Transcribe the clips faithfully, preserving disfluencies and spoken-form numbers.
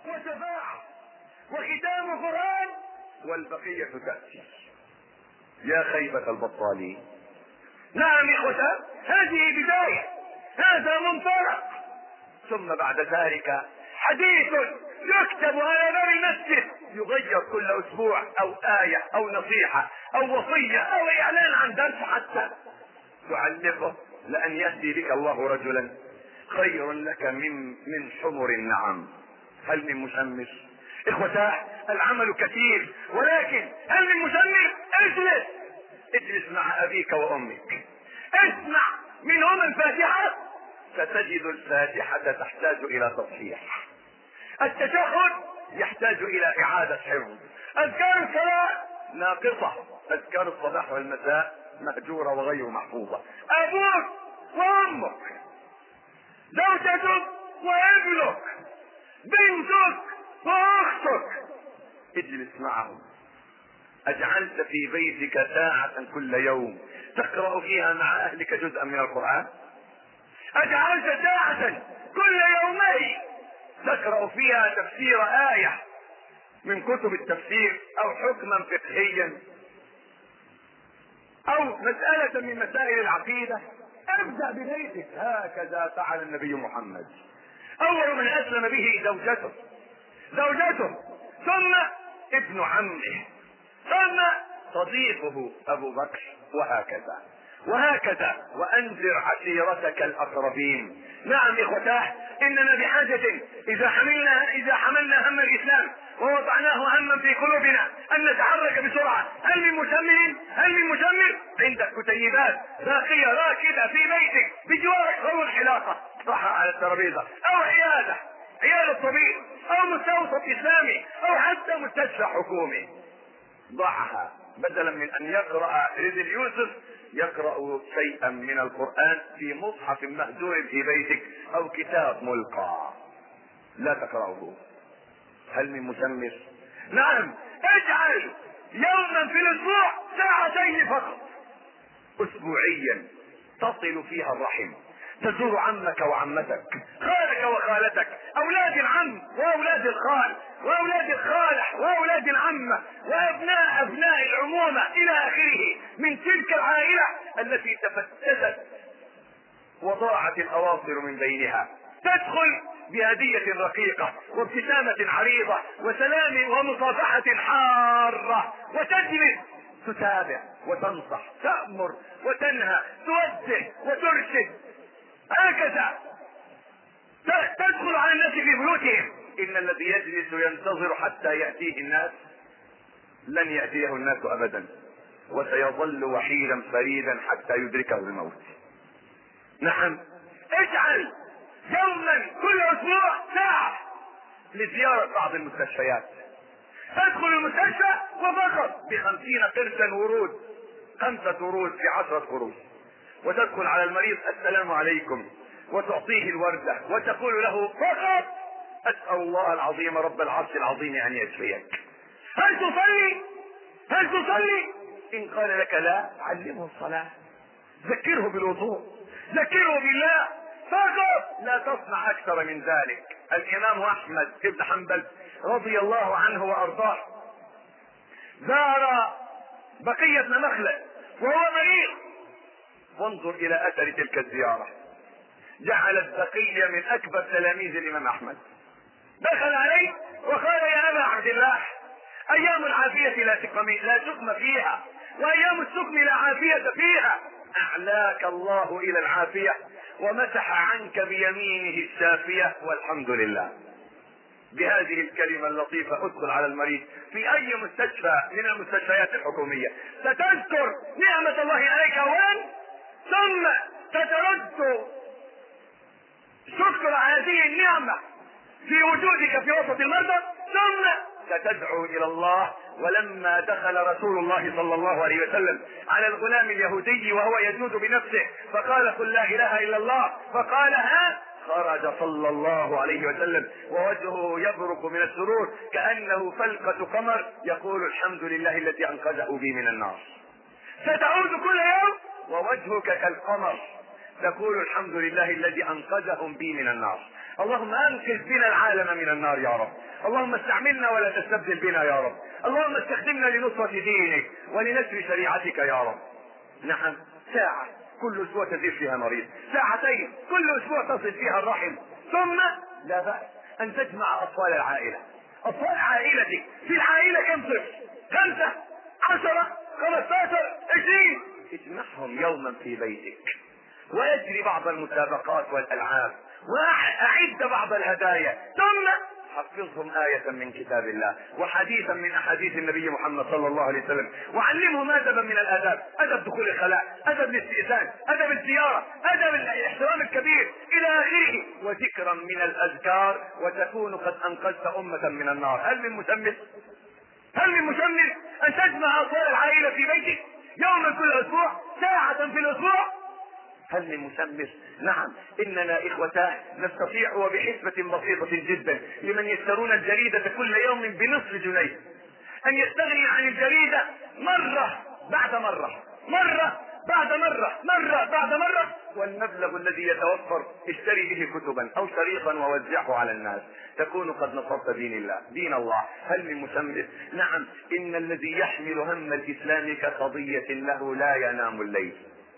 وشفاعة وختام قرآن والبقية تأتي. يا خيبة البطالين. نعم إخوة، هذه بداية، هذا منطلق، ثم بعد ذلك حديث يكتب على باب المسجد يغير كل اسبوع، او آية او نصيحة او وصية او اعلان عن درس حتى تعلقه، لان يهدي بك الله رجلا خير لك من من حمر النعم. هل من مشمر؟ اخوتاه العمل كثير، ولكن هل من مشمر؟ اجلس اجلس مع ابيك وامك، اسمع منهما الفاتحة، ستجد الفاتحة تحتاج الى تصحيح، التشهد يحتاج الى اعادة حفظ، اذكار الصلاة ناقصة، اذكار الصباح والمساء مهجورة وغير محفوظة، ابوك وامك، زوجتك وابنك، بنتك واختك، اجلس معهم. اجعلت في بيتك ساعة كل يوم تقرأ فيها مع اهلك جزءا من القرآن؟ اجعلت ساعة كل يومين تقرأ فيها تفسير آية من كتب التفسير او حكما فقهيا او مسألة من مسائل العقيدة؟ ابدأ ببيتك. هكذا فعل النبي محمد. اول من اسلم به زوجته زوجته ثم ابن عمه، ثم صديقه ابو بكر، وهكذا وهكذا. وانذر عشيرتك الاقربين. نعم اخوتاه، اننا بحاجة اذا حملنا اذا حملنا هم الاسلام ووضعناه هما في قلوبنا ان نتحرك بسرعة. هل من مشمر؟ هل من مشمر؟ عندك كتيبات باقية راكدة في بيتك بجوارك، او الحلاقة صح على الترابيزة، او عيادة عيادة طبيب، او مستوصف اسلامي، او حتى مستشفى حكومي، ضعها بدلا من ان يقرأ رزق يوسف يقرأ شيئا من القرآن في مصحف مهجور في بيتك او كتاب ملقى لا تقرأه. هل من مشمر؟ نعم، اجعل يوما في الاسبوع ساعتين فقط اسبوعيا تصل فيها الرحم، تزور عمك وعمتك، خالك وخالتك، اولاد العم واولاد الخال واولاد الخالة واولاد العمة وابناء ابناء العمومة الى اخره من تلك العائلة التي تفتتت وضاعت الاواصر من بينها. تدخل بهدية رقيقة وابتسامة عريضة وسلام ومصافحة حارة، وتجلس تتابع وتنصح، تأمر وتنهى، توجه وترشد، هكذا تدخل على الناس في بيوتهم. ان الذي يجلس ينتظر حتى يأتيه الناس لن يأتيه الناس ابدا، وسيظل وحيدا فريدا حتى يدركه الموت. نعم، اجعل يوما كل اسبوع ساعة لزيارة بعض المستشفيات. تدخل المستشفى وفقط بخمسين قرشا ورود، خمسة ورود في عشرة قروش، وتدخل على المريض السلام عليكم وتعطيه الوردة وتقول له فقط اسأل الله العظيم رب العرش العظيم ان يشفيك. هل تصلي؟ هل تصلي؟ ان قال لك لا، علمه الصلاة، ذكره بالوضوء، ذكره بالله فقط، لا تصنع اكثر من ذلك. الامام احمد بن حنبل رضي الله عنه وارضاه زار بقية بن مخلد وهو مريض، وانظر الى اثر تلك الزيارة. جعل البقية من اكبر تلاميذ الامام احمد، دخل عليه وقال يا ابا عبد الله، ايام العافية لا سقم لا سقم فيها، وايام السقم لا عافية فيها، اعلاك الله الى العافية ومسح عنك بيمينه الشافية والحمد لله. بهذه الكلمة اللطيفة ادخل على المريض في اي مستشفى من المستشفيات الحكومية، ستذكر نعمة الله عليك اولا، ثم تترد شكر هذه النعمة في وجودك في وسط المرضى، ثم ستدعو الى الله. ولما دخل رسول الله صلى الله عليه وسلم على الغلام اليهودي وهو يجود بنفسه فقال قل لا اله الا الله، فقالها، خرج صلى الله عليه وسلم ووجهه يبرق من السرور كأنه فلقة قمر يقول الحمد لله الذي انقذه بي من النار. ستعود كل يوم ووجهك كالقمر تقول الحمد لله الذي انقذهم بي من النار. اللهم انقذ بنا العالم من النار يا رب. اللهم استعملنا ولا تستبدل بنا يا رب. اللهم استخدمنا لنصرة دينك ولنشر شريعتك يا رب. نعم، ساعة كل اسبوع تزيد فيها مريض، ساعتين كل اسبوع تصل فيها الرحم، ثم لا بأس ان تجمع اطفال العائلة. اطفال عائلتك، في العائلة كم طفل؟ خمسة، عشرة، خمستاشر، عشرين، اجمعهم يوما في بيتك ويجري بعض المسابقات والالعاب واعد بعض الهدايا، ثم حفظهم آية من كتاب الله وحديثا من أحاديث النبي محمد صلى الله عليه وسلم، وعلمهم أدبا من الآداب، أدب دخول الخلاء، أدب الاستئذان، أدب الزيارة، أدب الاحترام الكبير إلى آخره، وذكرا من الأذكار، وتكون قد أنقذت أمة من النار. هل من مسمى هل من مسمى أن تجمع أطفال العائلة في بيتك يوما كل أسبوع، ساعة في الأسبوع؟ هل من مسمر؟ نعم، اننا اخوتان نستطيع وبحسبة بسيطة جدا لمن يشترون الجريدة كل يوم بنصف جنيه ان يستغني عن الجريدة مرة بعد مرة، مرة بعد مرة، مرة بعد مرة، والمبلغ الذي يتوفر اشتري به كتبا او شريطا ووزعه على الناس، تكون قد نصرت دين الله دين الله. هل من مسمر؟ نعم، ان الذي يحمل هم الاسلام كقضية له لا ينام الليل.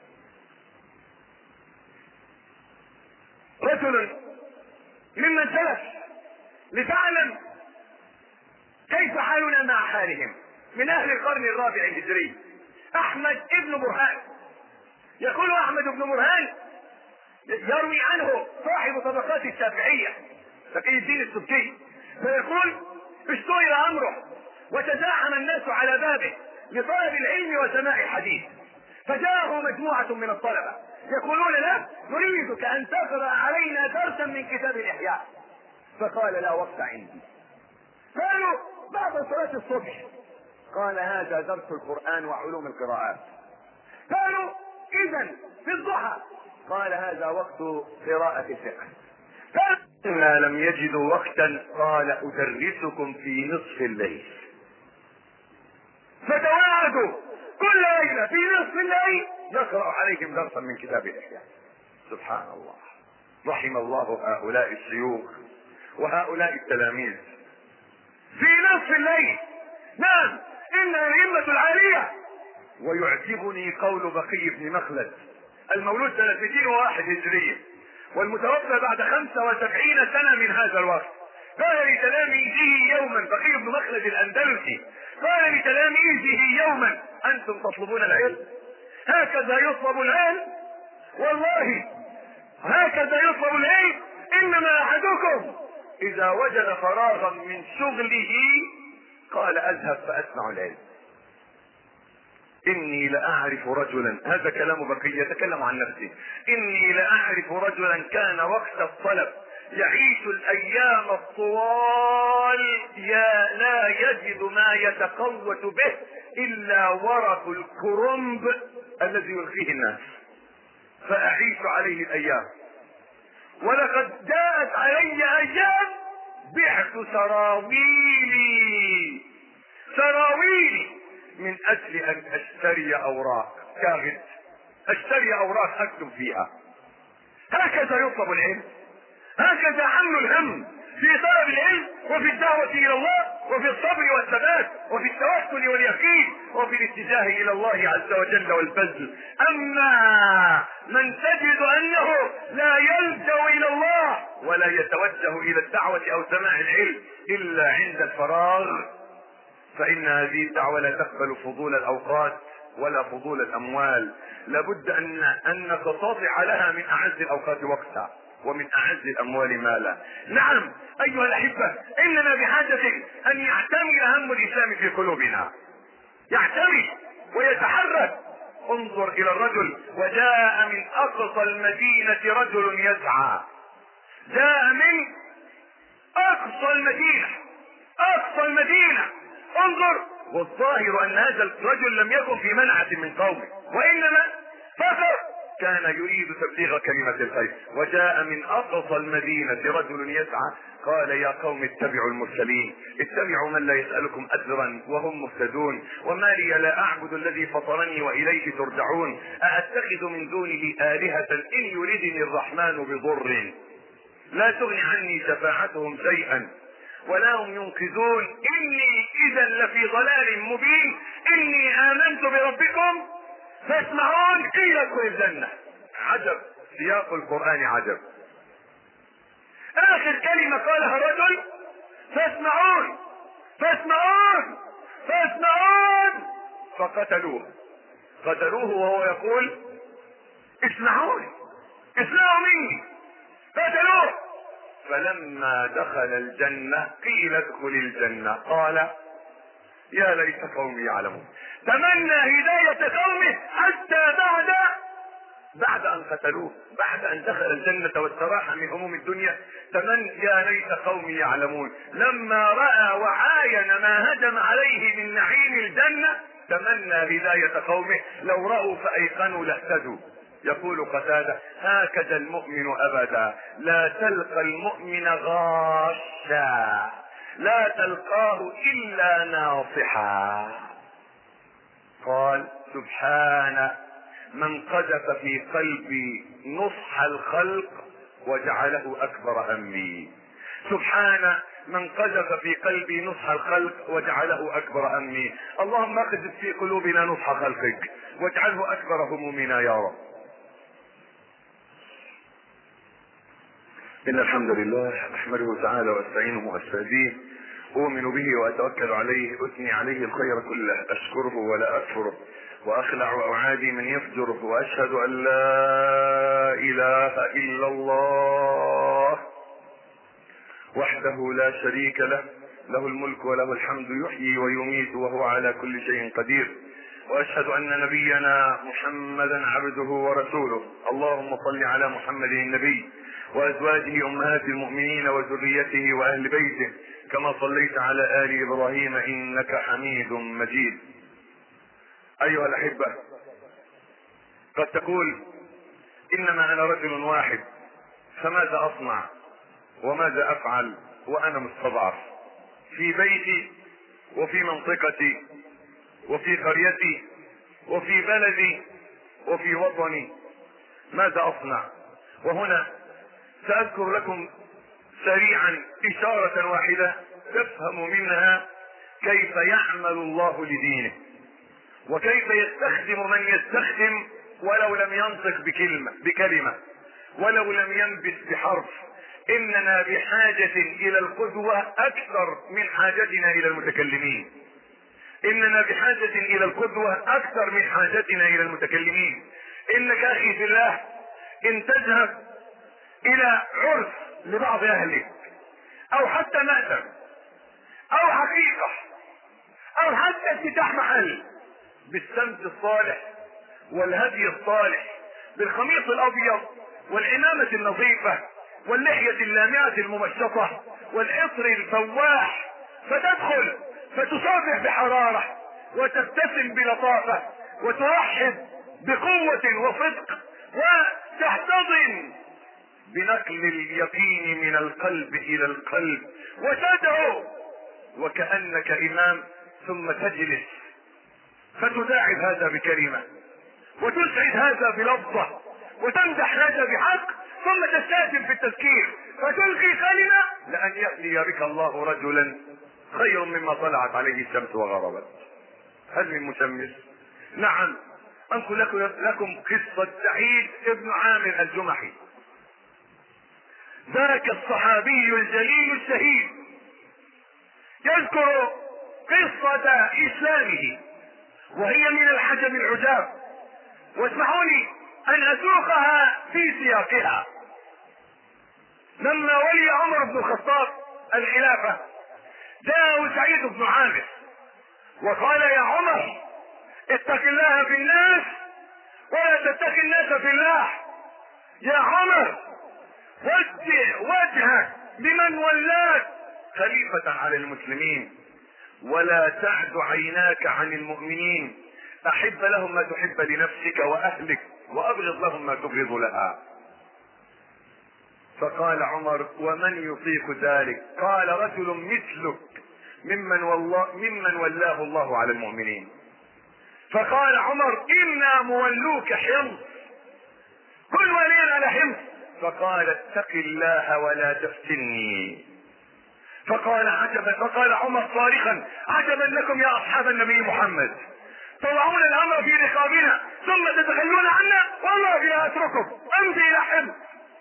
رجل ممن سلف لتعلم كيف حالنا مع حالهم من اهل القرن الرابع الهجري، احمد ابن برهان. يقول احمد بن برهان يروي عنه صاحب طبقات الشافعية تقي الدين السبكي، فيقول اشتهر امره وتزاحم الناس على بابه لطلب العلم وسماع الحديث، فجاءه مجموعة من الطلبة يقولون له نريدك ان تقرأ علينا درسا من كتاب الاحياء، فقال لا وقت عندي. قالوا بعد صلاة الصبح، قال هذا درس القرآن وعلوم القراءات. قالوا اذا في الضحى، قال هذا وقت قراءة الفقه. قال ما لم يجدوا وقتا، قال ادرسكم في نصف الليل. فتواعدوا كل ليلة في نصف الليل يقرأ عليهم درسا من كتاب الإحياء. سبحان الله، رحم الله هؤلاء الشيوخ وهؤلاء التلاميذ في نصف الليل. نعم، إن الأئمة العالية. ويعجبني قول بقي بن مخلد المولود سنة مئتين وواحد هجرية والمتوفى بعد خمسة وسبعين سنة من هذا الوقت، قال لتلاميذه يوما، بقي بن مخلد الأندلسي قال لتلاميذه يوما أنتم تطلبون العلم؟ هكذا يطلب العلم؟ والله هكذا يطلب العلم. إنما أحدكم إذا وجد فراغا من شغله قال أذهب فأسمع العلم. إني لأعرف رجلا، هذا كلام بقي يتكلم عن نفسه، إني لأعرف رجلا كان وقت الطلب يعيش الأيام الطوال يا لا يجد ما يتقوت به إلا ورق الكرنب الذي يلقيه الناس، فأعيش عليه الأيام. ولقد جاءت علي أيام بعت سراويلي سراويلي من أجل أن أشتري أوراق كاغد، أشتري أوراق أكتب فيها. هكذا يطلب العلم، هكذا حمل الهم في طلب العلم وفي الدعوة إلى الله وفي الصبر والثبات وفي التوكل واليقين وفي الاتجاه إلى الله عز وجل والبذل. أما من تجد أنه لا يلجأ إلى الله ولا يتوجه إلى الدعوة أو سماع العلم إلا عند الفراغ، فإن هذه الدعوة لا تقبل فضول الأوقات ولا فضول الأموال، لابد أن أنك تطلع لها من أعز الأوقات وقتا ومن أعز الأموال مالا. نعم أيها الأحبة، إننا بحاجة أن يعتمي هم الإسلام في قلوبنا، يعتمي ويتحرك. انظر إلى الرجل، وجاء من أقصى المدينة رجل يسعى، جاء من أقصى المدينة، أقصى المدينة، انظر. والظاهر أن هذا الرجل لم يكن في منعة من قومه، وإنما فقط كان يريد تبليغ كلمة الخير. وجاء من أقصى المدينة رجل يسعى، قال يا قوم اتبعوا المرسلين، اتبعوا من لا يسألكم أجرا وهم مهتدون، وما لي لا أعبد الذي فطرني وإليه ترجعون، أأتخذ من دونه آلهة إن يردني الرحمن بضر لا تغني عني شفاعتهم شيئا ولا هم ينقذون، اني اذا لفي ضلال مبين، اني امنت بربكم فاسمعون، قيل ادخل الجنة. عجب، سياق القرآن عجب. اخر كلمة قالها رجل فاسمعون فاسمعون فاسمعون، فقتلوه قتلوه وهو يقول اسمعوني اسمعوا مني، قتلوه. فلما دخل الجنة قيل ادخل الجنة قال يا ليت قومي يعلمون. تمنى هداية قومه حتى بعد بعد ان قتلوه، بعد ان دخل الجنة واستراح من هموم الدنيا، تمنى يا ليت قومي يعلمون. لما رأى وعاين ما هجم عليه من نعيم الجنة تمنى هداية قومه، لو رأوا فأيقنوا لاهتدوا. يقول قتادة هكذا المؤمن ابدا، لا تلقى المؤمن غاشا، لا تلقاه الا ناصحا. قال سبحان من قذف في قلبي نصح الخلق وجعله اكبر همي. سبحان من قذف في قلبي نصح الخلق وجعله اكبر همي. اللهم اقذف في قلوبنا نصح خلقك واجعله اكبر همومنا يا رب. إن الحمد لله أحمده تعالى وأستعينه وأستهديه، أؤمن به وأتوكل عليه، أثني عليه الخير كله، أشكره ولا أكفره، وأخلع وأعادي من يفجره، وأشهد أن لا إله إلا الله وحده لا شريك له، له الملك وله الحمد، يحيي ويميت وهو على كل شيء قدير. وأشهد أن نبينا محمدا عبده ورسوله. اللهم صل على محمد النبي وازواجه امهات المؤمنين وذريته واهل بيته كما صليت على ال ابراهيم انك حميد مجيد. ايها الاحبة، قد تقول انما انا رجل واحد فماذا اصنع وماذا افعل وانا مستضعف في بيتي وفي منطقتي وفي قريتي وفي بلدي وفي وطني، ماذا اصنع؟ وهنا سأذكر لكم سريعا إشارة واحدة تفهم منها كيف يعمل الله لدينه، وكيف يستخدم من يستخدم ولو لم ينطق بكلمة بكلمة ولو لم ينبت بحرف. إننا بحاجة إلى القدوة أكثر من حاجتنا إلى المتكلمين. إننا بحاجة إلى القدوة أكثر من حاجتنا إلى المتكلمين. إنك أخي في الله إن تذهب الى عرس لبعض اهلك او حتى مأتم او حقيقة او حتى افتتاح محل، بالسمت الصالح والهدي الصالح، بالخميص الابيض والعمامة النظيفة واللحية اللامعة الممشطة والعطر الفواح، فتدخل فتصافح بحرارة وتبتسم بلطافة وترحب بقوة وصدق وتحتضن بنقل اليقين من القلب الى القلب وتدعو وكأنك امام، ثم تجلس فتداعب هذا بكلمة وتسعد هذا بلفظة وتمدح هذا بحق، ثم تستأذن في التذكير فتلقي كلمة لأن يأتي بك الله رجلا خير مما طلعت عليه الشمس وغربت. هل من مشمس؟ نعم. انقل لكم قصة سعيد ابن عامر الجمحي، ذاك الصحابي الجليل الشهيد، يذكر قصة اسلامه وهي من الحجب العجاب، واسمحوا لي ان اسوقها في سياقها. لما ولي عمر بن الخطاب الخلافة جاءه سعيد بن عامر وقال يا عمر اتق الله في الناس ولا تتق الناس في الله. يا عمر وجه وجهك لمن ولاك خليفة على المسلمين ولا تعد عيناك عن المؤمنين، احب لهم ما تحب لنفسك واهلك وابغض لهم ما تبغض لها. فقال عمر ومن يطيق ذلك؟ قال رجل مثلك ممن, والله ممن ولاه الله على المؤمنين. فقال عمر انا مولوك حمص، كل ولي على حمص فقال اتق الله ولا تفتني. فقال عجبا، فقال عمر صارخا عجبا لكم يا اصحاب النبي محمد، تضعون الامر في رقابنا ثم تتخلون عنا، والله لا اترككم، امضي الى حمص.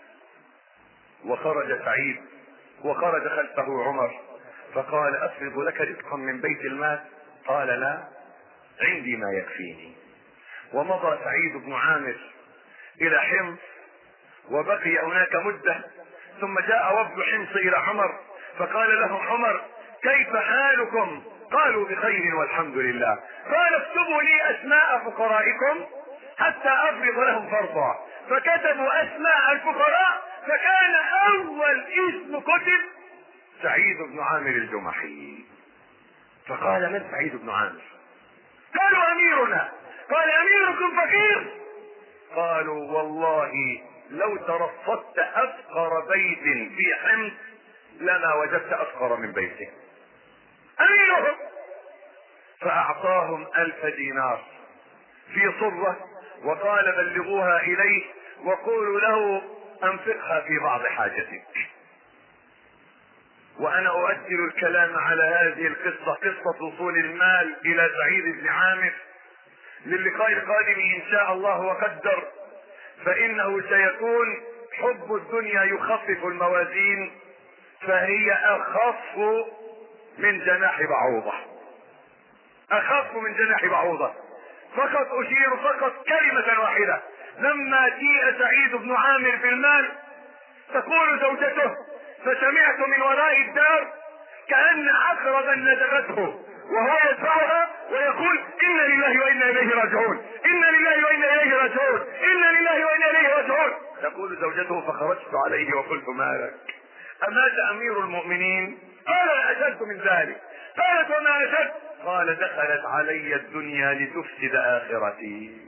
وخرج سعيد وخرج خلفه عمر فقال افرض لك رزقا من بيت المال؟ قال لا، عندي ما يكفيني. ومضى سعيد بن عامر الى حمص وبقي هناك مدة، ثم جاء وفد حمص الى عمر فقال لهم عمر كيف حالكم؟ قالوا بخير والحمد لله. قال اكتبوا لي اسماء فقرائكم حتى افرض لهم فرضا. فكتبوا اسماء الفقراء، فكان اول اسم كتب سعيد بن عامر الجمحي. فقال من سعيد بن عامر؟ قالوا اميرنا. قال اميركم فقير؟ قالوا والله لو ترصدت افقر بيت في حمص لما وجدت افقر من بيته. اميرهم. فاعطاهم الف دينار في صرة وقال بلغوها اليه وقولوا له انفقها في بعض حاجتك. وانا اؤجل الكلام على هذه القصة، قصة وصول المال الى سعيد بن عامر، للقاء القادم ان شاء الله وقدر، فانه سيكون حب الدنيا يخفف الموازين، فهي اخف من جناح بعوضة، اخف من جناح بعوضة. فقط اشير فقط كلمة واحدة، لما جيء سعيد بن عامر بالمال تقول زوجته فسمعت من وراء الدار كأن عقربا ندغته وهو يدفعها ويقول إن لله وإنا إليه راجعون، إن لله وإنا إليه راجعون، إن لله وإنا إليه راجعون. تقول زوجته فخرجت عليه وقلت ما لك؟ أمات أمير المؤمنين؟ قال أشد من ذلك. قالت وما أشد؟ قال دخلت علي الدنيا لتفسد آخرتي.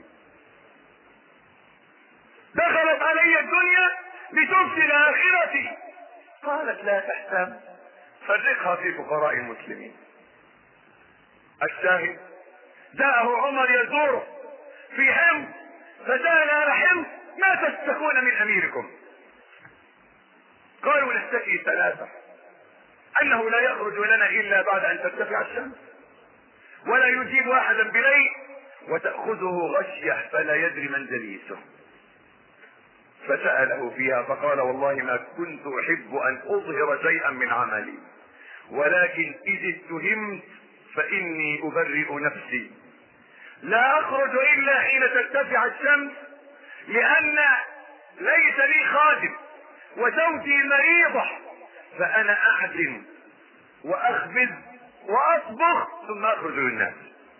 دخلت علي الدنيا لتفسد آخرتي. قالت لا تحتم، فرقها في فقراء المسلمين. الشاهد جاءه عمر يزوره في حمص فسأل على حمص ما تشتكون من اميركم؟ قالوا نشتكي ثلاثة: انه لا يخرج لنا الا بعد ان ترتفع الشمس، ولا يجيب احدا بليل، وتأخذه غشية فلا يدري من جليسه. فسأله فيها فقال والله ما كنت احب ان اظهر شيئا من عملي، ولكن اذ اتهمت فاني ابرئ نفسي، لا اخرج الا حين ترتفع الشمس، لان ليس لي خادم وزوجي مريضة، فانا اعزم واخبز واطبخ ثم اخرج للناس.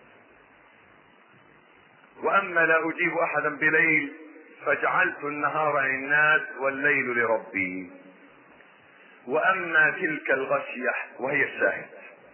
واما لا اجيب احدا بليل فجعلت النهار للناس والليل لربي. واما تلك الغشية وهي الشاهد،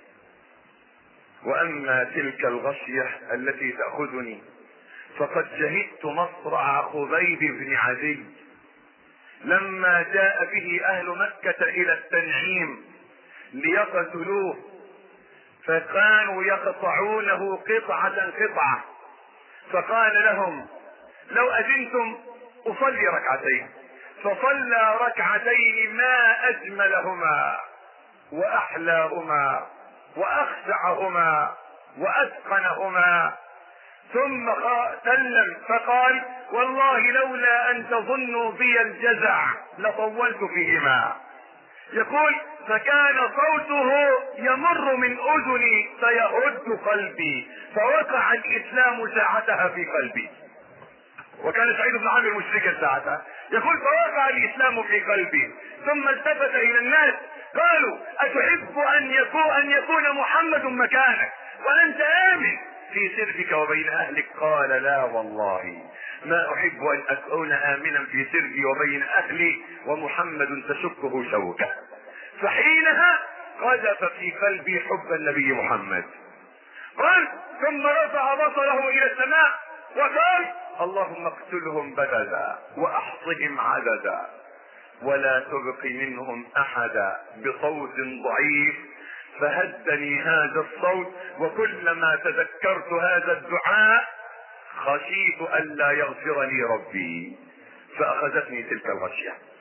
واما تلك الغشية التي تأخذني فقد شهدت مصرع خبيب بن عدي لما جاء به اهل مكة الى التنعيم ليقتلوه، فكانوا يقطعونه قطعة قطعة، فقال لهم لو اذنتم اصلي ركعتين، فصلى ركعتين ما اجملهما واحلاهما واخشعهما واتقنهما، ثم سلم فقال والله لولا ان تظنوا بي الجزع لطولت فيهما. يقول فكان صوته يمر من اذني فيهد قلبي، فوقع الاسلام ساعتها في قلبي. وكان سعيد بن عامر مشركا ساعتها. يقول فوقع الاسلام في قلبي، ثم التفت الى الناس قالوا اتحب ان يكون, أن يكون محمد مكانك وانت امن في سربك وبين اهلك؟ قال لا والله ما احب ان اكون امنا في سربي وبين اهلي ومحمد تشكه شوكه. فحينها قذف في قلبي حب النبي محمد. قال ثم رفع بصره الى السماء وقال اللهم اقتلهم بددا واحصهم عددا ولا تبق منهم احدا، بصوت ضعيف. فهدني هذا الصوت، وكلما تذكرت هذا الدعاء خشيت الا يغفر لي ربي، فاخذتني تلك الغشية.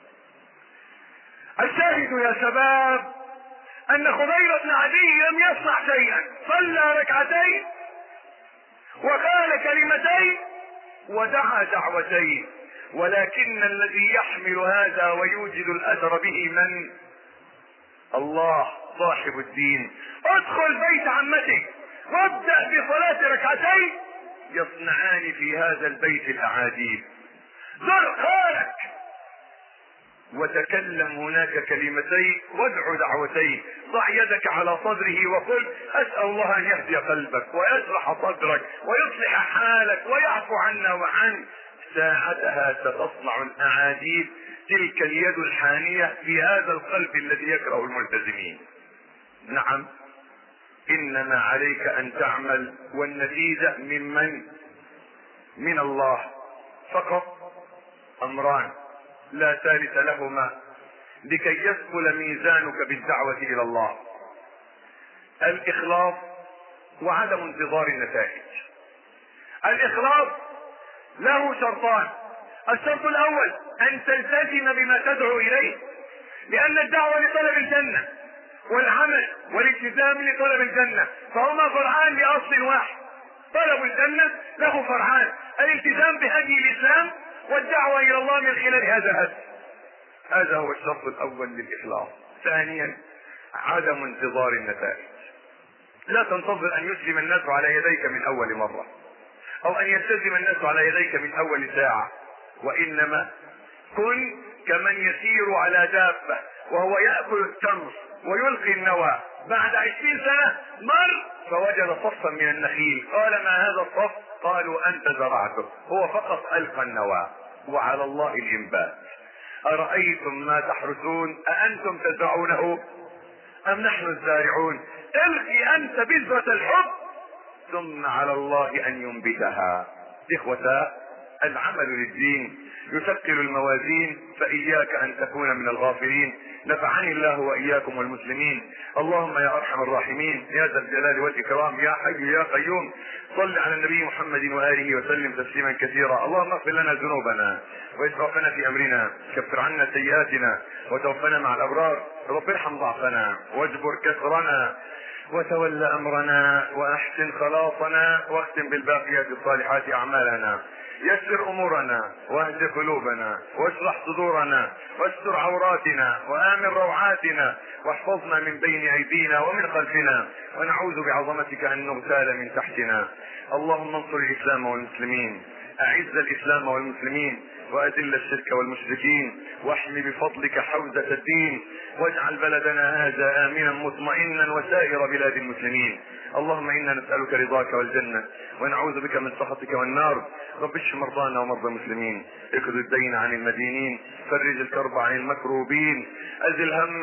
الشاهد يا شباب ان خبيب بن عدي لم يصنع شيئا، صلى ركعتين وقال كلمتين ودعا دعوتين، ولكن الذي يحمل هذا ويوجد الاثر به من؟ الله صاحب الدين. ادخل بيت عمتك وابدأ بصلاة ركعتين يصنعان في هذا البيت الاعاجيب. زر خالك وتكلم هناك كلمتين وادع دعوتين. ضع يدك على صدره وقل اسأل الله ان يهدي قلبك ويشرح صدرك ويصلح حالك ويعفو عنا وعنك. ساعتها ستصنع الاعاجيب تلك اليد الحانية في هذا القلب الذي يكره الملتزمين. نعم، انما عليك ان تعمل والنتيجة ممن؟ من الله فقط. امران لا ثالث لهما لكي يثقل ميزانك بالدعوة الى الله: الاخلاص وعدم انتظار النتائج. الاخلاص له شرطان: الشرط الاول ان تلتزم بما تدعو اليه، لان الدعوة لطلب الجنة والعمل والالتزام لطلب الجنة، فهما فرعان لاصل واحد. طلب الجنة له فرعان: الالتزام بهدي الاسلام والدعوة الى الله من خلال هذا الهدي. هذا هو الشرط الاول للاخلاص. ثانيا عدم انتظار النتائج. لا تنتظر ان يسلم الناس على يديك من اول مرة او ان يلتزم الناس على يديك من اول ساعة، وانما كن كمن يسير على دابة وهو يأكل التمر ويلقي النوى. بعد عشرين سنة مر فوجد صفا من النخيل، قال: ما هذا الصف؟ قالوا: انت زرعته. هو فقط القى النوى وعلى الله الانبات. أرأيتم ما تحرثون أأنتم تزرعونه أم نحن الزارعون؟ القي أنت بذرة الحب ثم على الله أن ينبتها. إخوة، العمل للدين يثقل الموازين، فإياك أن تكون من الغافلين. نفعني الله وإياكم والمسلمين. اللهم يا أرحم الراحمين يا ذا الجلال والإكرام يا حي يا قيوم، صل على النبي محمد وآله وسلم تسليما كثيرا. اللهم اغفر لنا ذنوبنا وإسرافنا في أمرنا، كفر عنا سيئاتنا وتوفنا مع الأبرار. رب ارحم ضعفنا واجبر كسرنا وتول أمرنا وأحسن خلاصنا، واختم بالباقيات الصالحات أعمالنا. يسر امورنا واهد قلوبنا واشرح صدورنا واستر عوراتنا وامن روعاتنا، واحفظنا من بين ايدينا ومن خلفنا، ونعوذ بعظمتك ان نغتال من تحتنا. اللهم انصر الاسلام والمسلمين، اعز الاسلام والمسلمين واذل الشرك والمشركين، واحمي بفضلك حوزة الدين، واجعل بلدنا هذا امنا مطمئنا وسائر بلاد المسلمين. اللهم انا نسألك رضاك والجنة ونعوذ بك من سخطك والنار. رب اشف مرضانا ومرضى المسلمين، اقض الدين عن المدينين، فرج الكرب عن المكروبين، ازل هم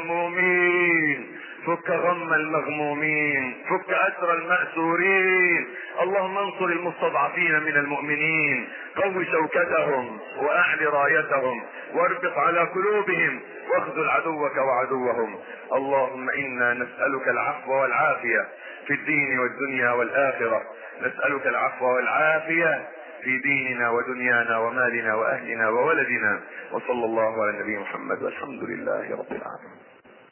المهمومين، فك غم المغمومين، فك اسر المأسورين. اللهم انصر المستضعفين من المؤمنين، قو شوكتهم واعل رايتهم واربط على قلوبهم واخذل عدوك وعدوهم. اللهم انا نسألك العفو والعافية في الدين والدنيا والآخرة، نسألك العفو والعافية في ديننا ودنيانا ومالنا واهلنا وولدنا. وصلى الله على النبي محمد والحمد لله رب العالمين.